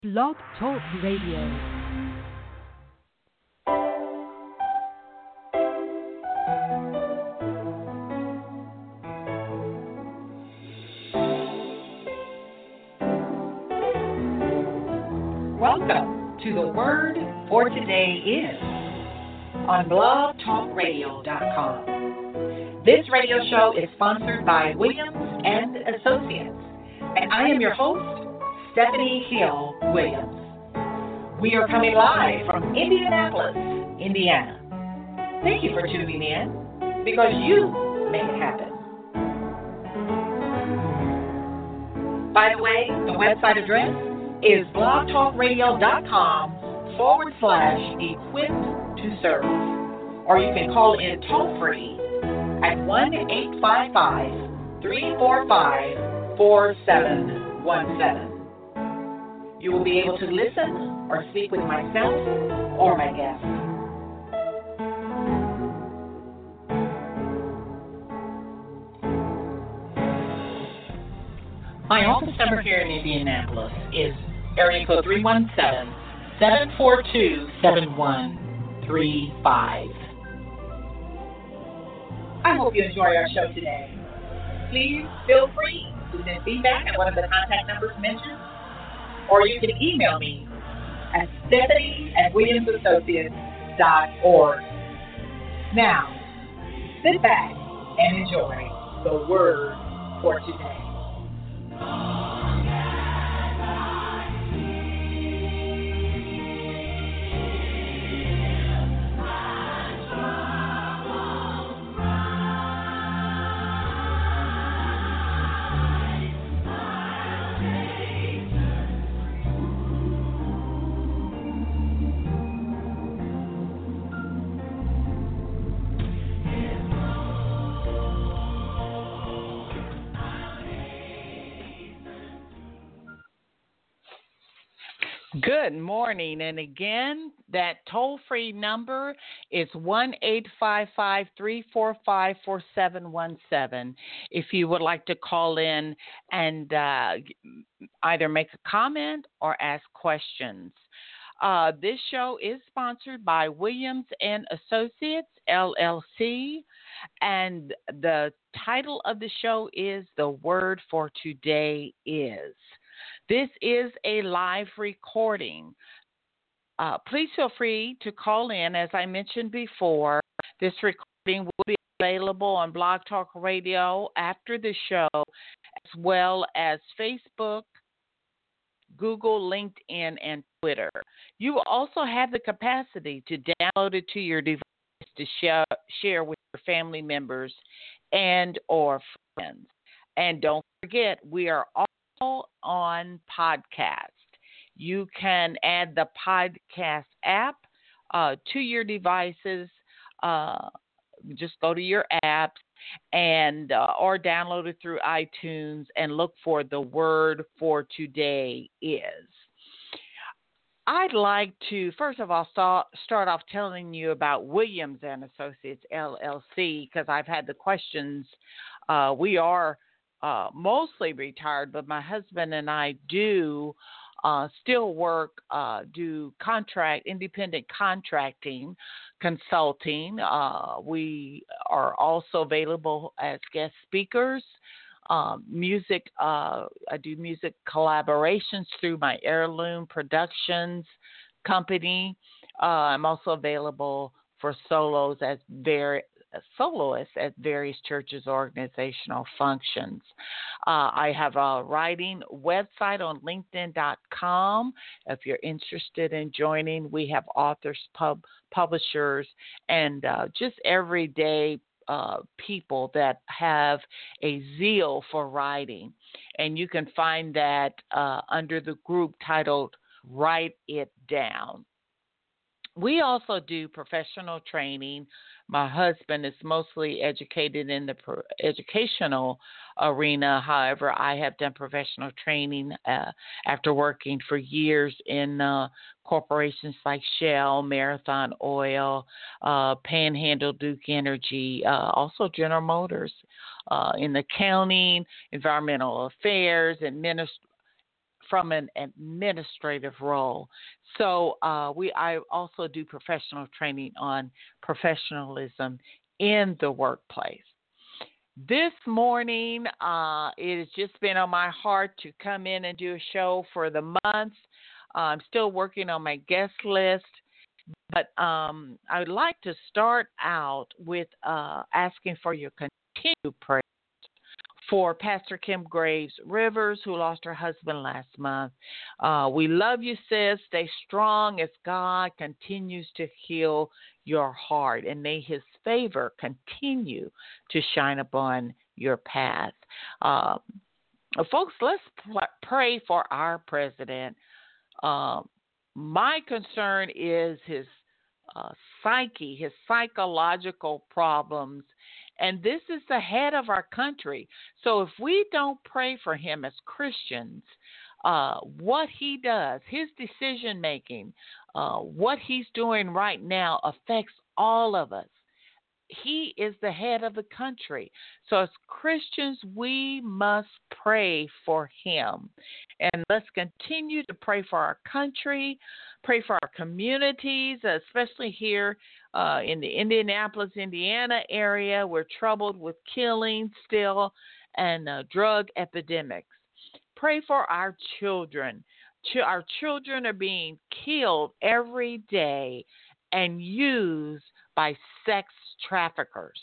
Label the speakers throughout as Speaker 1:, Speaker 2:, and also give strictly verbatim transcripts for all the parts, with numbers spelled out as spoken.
Speaker 1: Blog Talk Radio.
Speaker 2: Welcome to The Word for Today Is on blog talk radio dot com. This radio show is sponsored by Williams and Associates, and I am your host, Stephanie Hill Williams. We are coming live from Indianapolis, Indiana. Thank you for tuning in, because you make it happen. By the way, the website address is blog talk radio dot com forward slash equipped to serve. Or you can call in toll free at one eight five five, three four five, four seven one seven. You will be able to listen or speak with myself or my guests. My office number here in Indianapolis is area code three one seven, seven four two, seven one three five. I hope you enjoy our show today. Please feel free to send feedback at one of the contact numbers mentioned, or you can email me at Stephanie at williams associates dot org. Now, sit back and enjoy the Word for Today. Good morning, and again, that toll-free number is one eight five five, three four five, four seven one seven. If you would like to call in and uh, either make a comment or ask questions. Uh, this show is sponsored by Williams and Associates, L L C, and the title of the show is The Word for Today Is. This is a live recording. Uh, please feel free to call in. As I mentioned before, this recording will be available on Blog Talk Radio after the show, as well as Facebook, Google, LinkedIn, and Twitter. You will also have the capacity to download it to your device to share, share with your family members and or friends. And don't forget, we are all on podcast. You can add the podcast app uh, to your devices. Uh, just go to your apps and uh, or download it through iTunes and look for The Word for Today Is. I'd like to, first of all, start, start off telling you about Williams and Associates, L L C, because I've had the questions. Uh, we are Uh, mostly retired, but my husband and I do uh, still work, uh, do contract, independent contracting, consulting. Uh, we are also available as guest speakers. Um, music, uh, I do music collaborations through my Heirloom Productions company. Uh, I'm also available for solos as very soloists at various churches' organizational functions. Uh, I have a writing website on linkedin dot com. If you're interested in joining, we have authors, pub, publishers, and uh, just everyday uh, people that have a zeal for writing. And you can find that uh, under the group titled Write It Down. We also do professional training. My husband is mostly educated in the pro- educational arena. However, I have done professional training uh, after working for years in uh, corporations like Shell, Marathon Oil, uh, Panhandle, Duke Energy, uh, also General Motors, uh, in accounting, environmental affairs, administration, from an administrative role. So uh, we I also do professional training on professionalism in the workplace. This morning, uh, it has just been on my heart to come in and do a show for the month. Uh, I'm still working on my guest list, but um, I would like to start out with uh, asking for your continued prayer for Pastor Kim Graves Rivers, who lost her husband last month. Uh, we love you, sis. Stay strong as God continues to heal your heart, and may his favor continue to shine upon your path. Uh, folks, let's pl- pray for our president. Uh, my concern is his uh, psyche, his psychological problems. And this is the head of our country. So if we don't pray for him as Christians, uh, what he does, his decision making, uh, what he's doing right now affects all of us. He is the head of the country. So as Christians, we must pray for him. And let's continue to pray for our country, pray for our communities, especially here uh, in the Indianapolis, Indiana area. We're troubled with killing still and uh, drug epidemics. Pray for our children. Ch- our children are being killed every day and used by sex traffickers.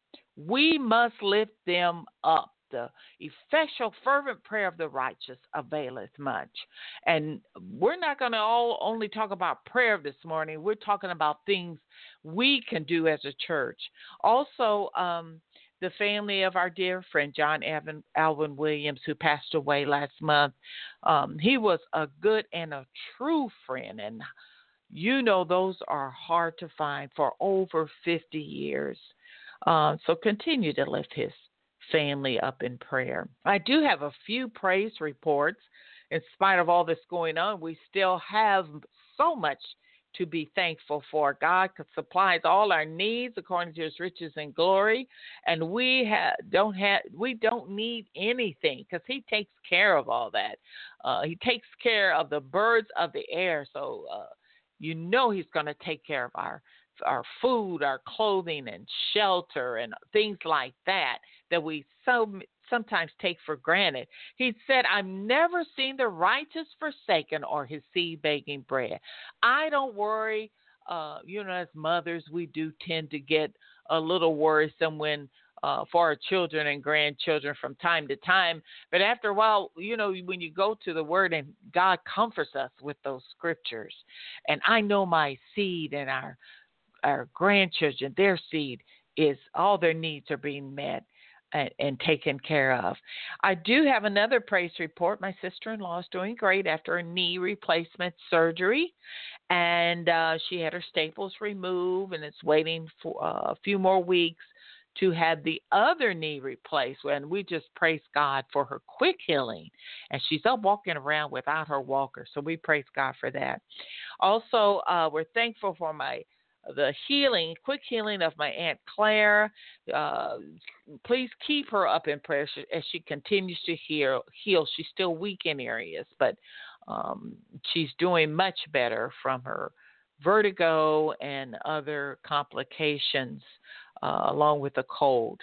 Speaker 2: We must lift them up. The effectual, fervent prayer of the righteous availeth much. And we're not going to all only talk about prayer this morning. We're talking about things we can do as a church. Also, um, the family of our dear friend John Alvin, Alvin Williams, who passed away last month. Um, he was a good and a true friend, and you know those are hard to find for over fifty years. Uh, so continue to lift his family up in prayer. I do have a few praise reports. In spite of all this going on, we still have so much to be thankful for. God supplies all our needs according to his riches and glory, and we ha- don't have we don't need anything because he takes care of all that. Uh, he takes care of the birds of the air, so uh, you know he's going to take care of our our food, our clothing, and shelter, and things like that that we so sometimes take for granted. He said, I've never seen the righteous forsaken or his seed begging bread. I don't worry. Uh, you know, as mothers, we do tend to get a little worrisome when uh, for our children and grandchildren from time to time. But after a while, you know, when you go to the Word and God comforts us with those scriptures. And I know my seed and our our grandchildren, their seed is all their needs are being met and, and taken care of. I do have another praise report. My sister-in-law is doing great after a knee replacement surgery, and uh, she had her staples removed, and it's waiting for uh, a few more weeks to have the other knee replaced. And we just praise God for her quick healing, and she's up walking around without her walker, so we praise God for that. Also, uh, we're thankful for my the healing, quick healing of my Aunt Claire. Uh, please keep her up in prayer as she continues to heal. heal. She's still weak in areas, but um, she's doing much better from her vertigo and other complications uh, along with a cold.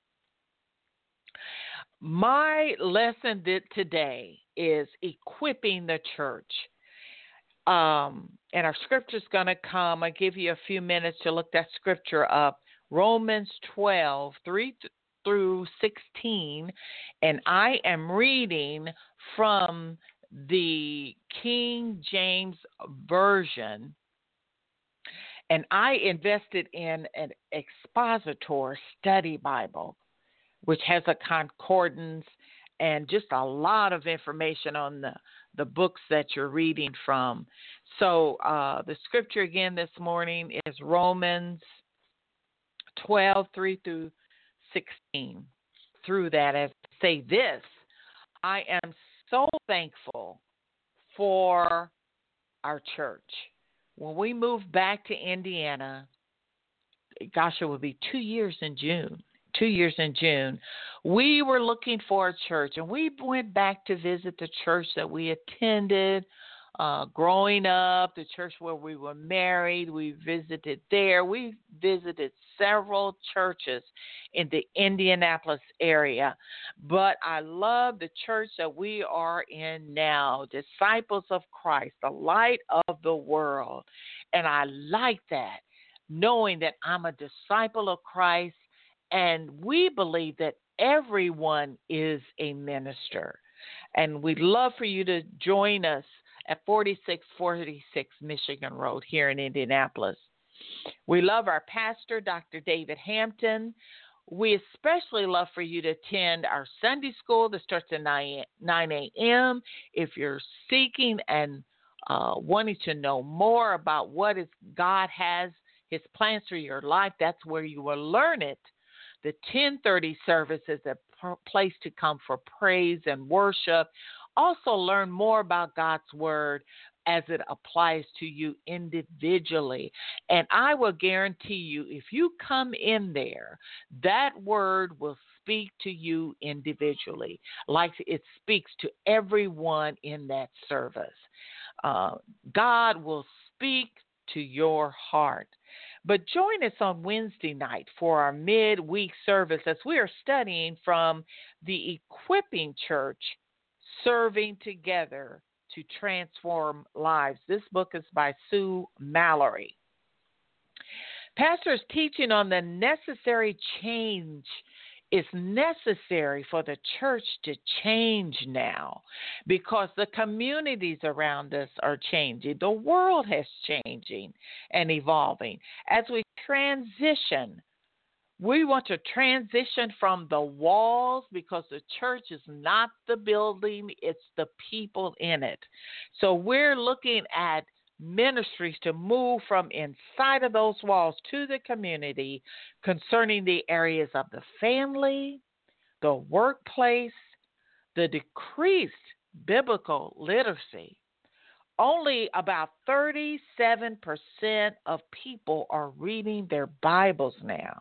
Speaker 2: My lesson today is equipping the church. Um, and our scripture is going to come. I give you a few minutes to look that scripture up. Romans twelve, three through sixteen. And I am reading from the King James Version. And I invested in an expositor study Bible, which has a concordance and just a lot of information on the, the books that you're reading from. So uh, the scripture again this morning is Romans twelve, three through sixteen. Through that, as I say this, I am so thankful for our church. When we moved back to Indiana, gosh, it will be two years in June. two years in June, we were looking for a church, and we went back to visit the church that we attended uh, growing up, the church where we were married. We visited there. We visited several churches in the Indianapolis area, but I love the church that we are in now, Disciples of Christ, the light of the world, and I like that, knowing that I'm a disciple of Christ. And we believe that everyone is a minister. And we'd love for you to join us at forty-six forty-six Michigan Road here in Indianapolis. We love our pastor, Doctor David Hampton. We especially love for you to attend our Sunday school that starts at nine a.m. If you're seeking and uh, wanting to know more about what is God has, His plans for your life, that's where you will learn it. The ten thirty service is a place to come for praise and worship. Also learn more about God's word as it applies to you individually. And I will guarantee you, if you come in there, that word will speak to you individually, like it speaks to everyone in that service. Uh, God will speak to your heart. But join us on Wednesday night for our midweek service as we are studying from the Equipping Church, Serving Together to Transform Lives. This book is by Sue Mallory. Pastor is teaching on the necessary change. It's necessary for the church to change now because the communities around us are changing. The world has changing and evolving. As we transition, we want to transition from the walls because the church is not the building, it's the people in it. So we're looking at ministries to move from inside of those walls to the community concerning the areas of the family, the workplace, the decreased biblical literacy. Only about thirty-seven percent of people are reading their Bibles now.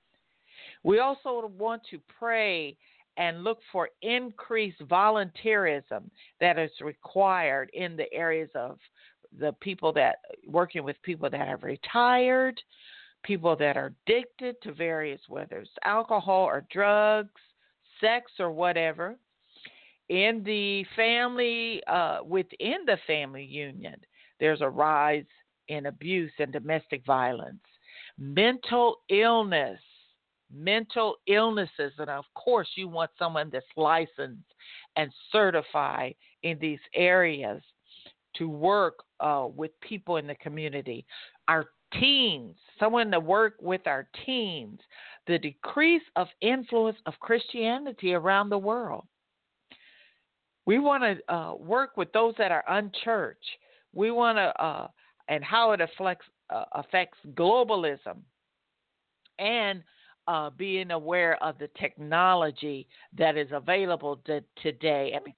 Speaker 2: We also want to pray and look for increased volunteerism that is required in the areas of the people that working with people that have retired, people that are addicted to various, whether it's alcohol or drugs, sex or whatever. In the family, uh, within the family union, there's a rise in abuse and domestic violence, mental illness, mental illnesses, and of course you want someone that's licensed and certified in these areas to work uh, with people in the community. Our teens, someone to work with our teens, the decrease of influence of Christianity around the world. We want to uh, work with those that are unchurched. We want to, uh, and how it affects, uh, affects globalism and uh, being aware of the technology that is available to, today and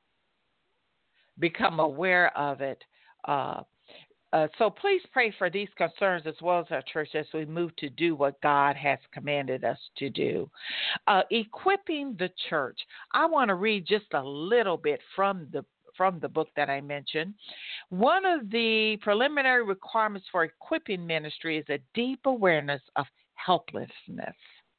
Speaker 2: become aware of it. Uh, uh, so please pray for these concerns as well as our church as we move to do what God has commanded us to do. Uh, equipping the church. I want to read just a little bit from the from the book that I mentioned. One of the preliminary requirements for equipping ministry is a deep awareness of helplessness.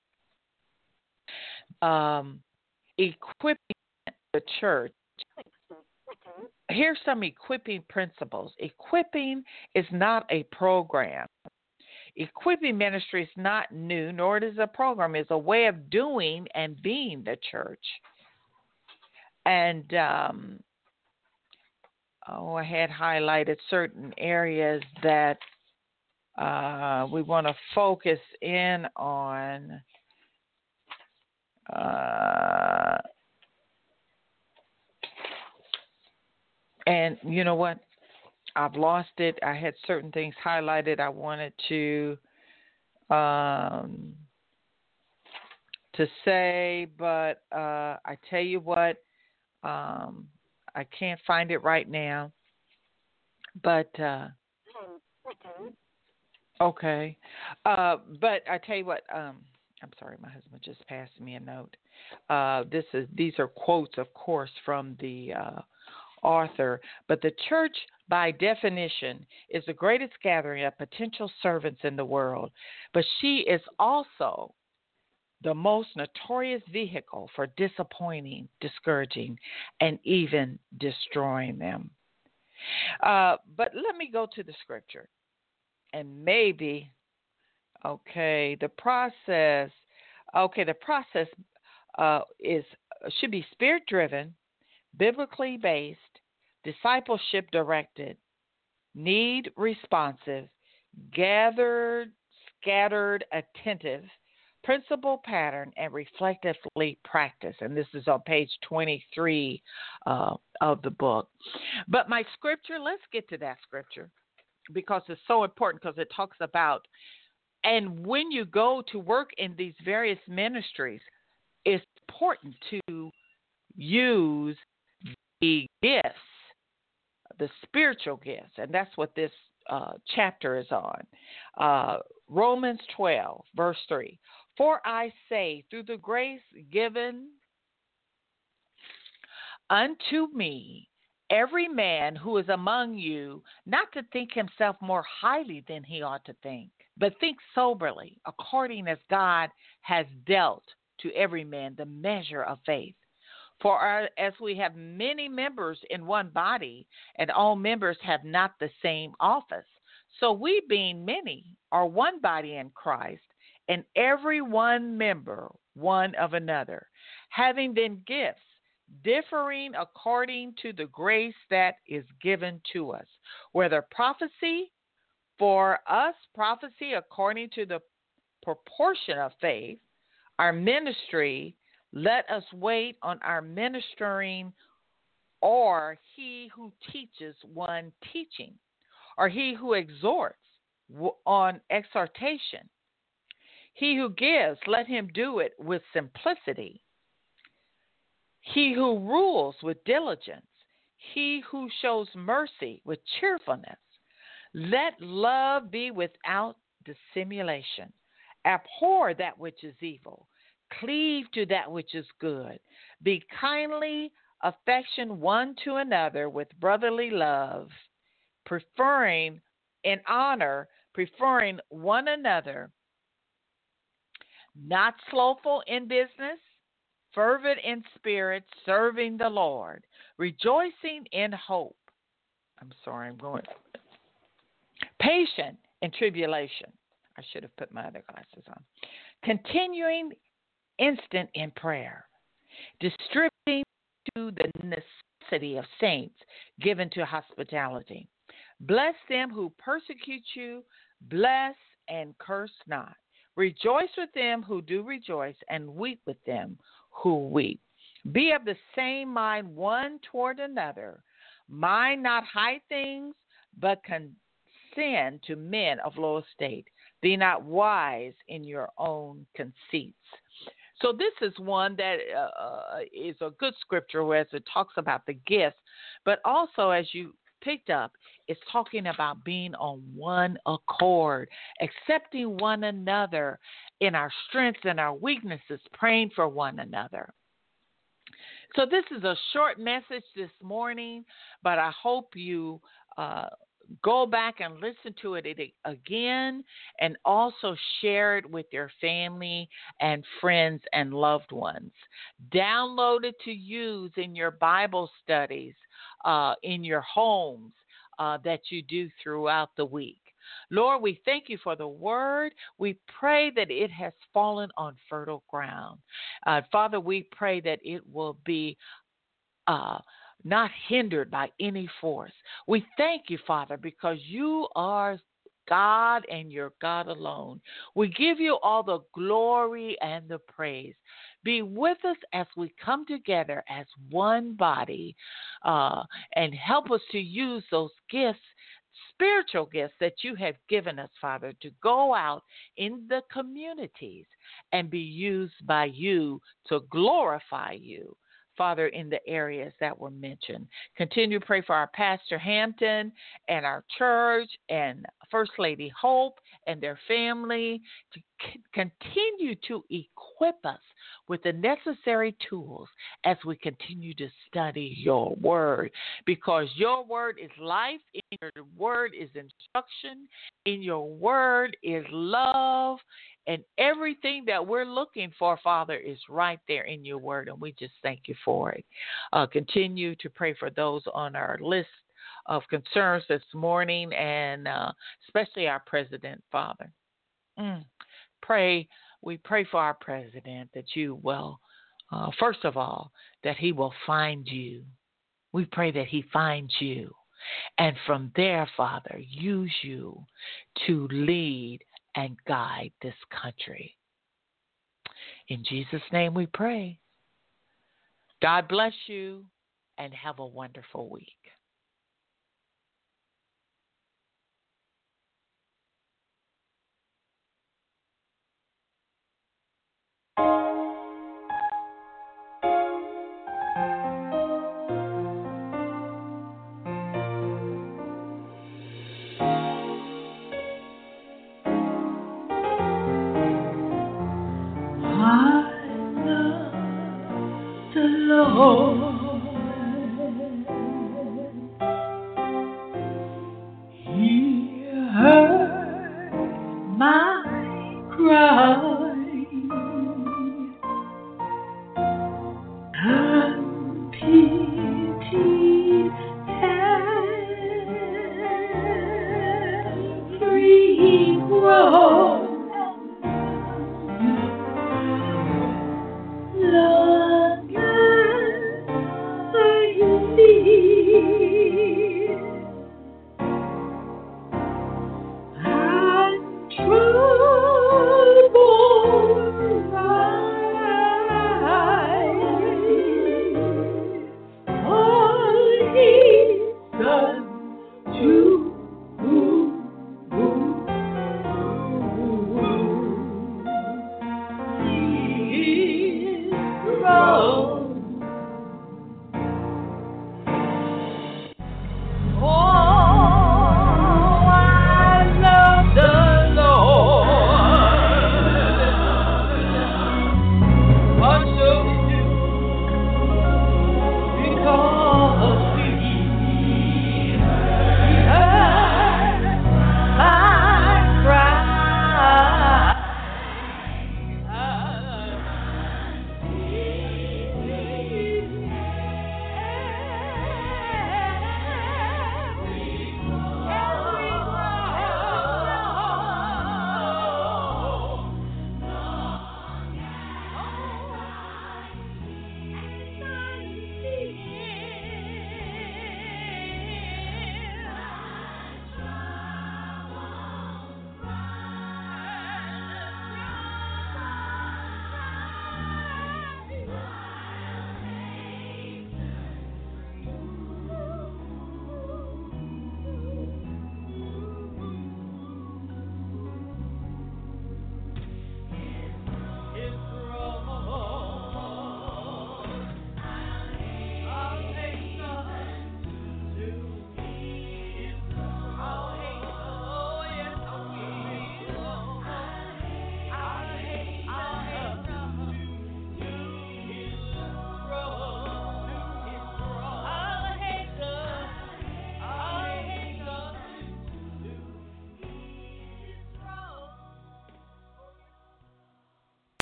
Speaker 2: Um, equipping the church. Here's some equipping principles. Equipping is not a program. Equipping ministry is not new, nor is it a program. It's a way of doing and being the church. And, um, oh, I had highlighted certain areas that uh, we want to focus in on. Uh, And you know what? I've lost it. I had certain things highlighted I wanted to um, to say, but uh, I tell you what, um, I can't find it right now. But uh, okay, uh, but I tell you what, um, I'm sorry, my husband just passed me a note. Uh, this is these are quotes, of course, from the uh, author. But the church, by definition, is the greatest gathering of potential servants in the world. But she is also the most notorious vehicle for disappointing, discouraging, and even destroying them. Uh, but let me go to the scripture, and maybe, okay, the process, okay, the process uh, is should be spirit driven, biblically based, discipleship directed, need responsive, gathered, scattered, attentive, principle pattern, and reflectively practice. And this is on page twenty-three uh, of the book. But my scripture, let's get to that scripture because it's so important because it talks about, and when you go to work in these various ministries, it's important to use the gifts, the spiritual gifts, and that's what this uh, chapter is on. Uh, Romans twelve, verse three. For I say, through the grace given unto me, every man who is among you, not to think himself more highly than he ought to think, but think soberly, according as God has dealt to every man the measure of faith. For our, as we have many members in one body, and all members have not the same office, so we, being many, are one body in Christ, and every one member one of another, having then gifts differing according to the grace that is given to us, whether prophecy, for us prophecy according to the proportion of faith, our ministry, let us wait on our ministering, or he who teaches one teaching, or he who exhorts on exhortation. He who gives, let him do it with simplicity. He who rules with diligence. He who shows mercy with cheerfulness. Let love be without dissimulation. Abhor that which is evil. Cleave to that which is good. Be kindly affection one to another with brotherly love, preferring in honor, preferring one another, not slothful in business, fervent in spirit, serving the Lord, rejoicing in hope. I'm sorry, I'm going. Patient in tribulation. I should have put my other glasses on. Continuing instant in prayer, distributing to the necessity of saints, given to hospitality. Bless them who persecute you, bless and curse not. Rejoice with them who do rejoice, and weep with them who weep. Be of the same mind one toward another. Mind not high things, but condescend to men of low estate. Be not wise in your own conceits. So this is one that uh, is a good scripture where it talks about the gifts, but also, as you picked up, it's talking about being on one accord, accepting one another in our strengths and our weaknesses, praying for one another. So this is a short message this morning, but I hope you uh, go back and listen to it again, and also share it with your family and friends and loved ones. Download it to use in your Bible studies, uh, in your homes uh, that you do throughout the week. Lord, we thank you for the word. We pray that it has fallen on fertile ground. Uh, Father, we pray that it will be uh, not hindered by any force. We thank you, Father, because you are God and you're God alone. We give you all the glory and the praise. Be with us as we come together as one body, uh, and help us to use those gifts, spiritual gifts that you have given us, Father, to go out in the communities and be used by you to glorify you. Father, in the areas that were mentioned. Continue to pray for our Pastor Hampton and our church and First Lady Hope and their family to c- continue to equip us with the necessary tools as we continue to study your word, because your word is life, in your word is instruction, in your word is love, and everything that we're looking for, Father, is right there in your word, and we just thank you for it. Uh, continue to pray for those on our list of concerns this morning, and uh, especially our president, Father. Mm. Pray, we pray for our president that you will, uh, first of all, that he will find you. We pray that he finds you, and from there, Father, use you to lead and guide this country. In Jesus' name we pray. God bless you and have a wonderful week.
Speaker 3: I love the Lord.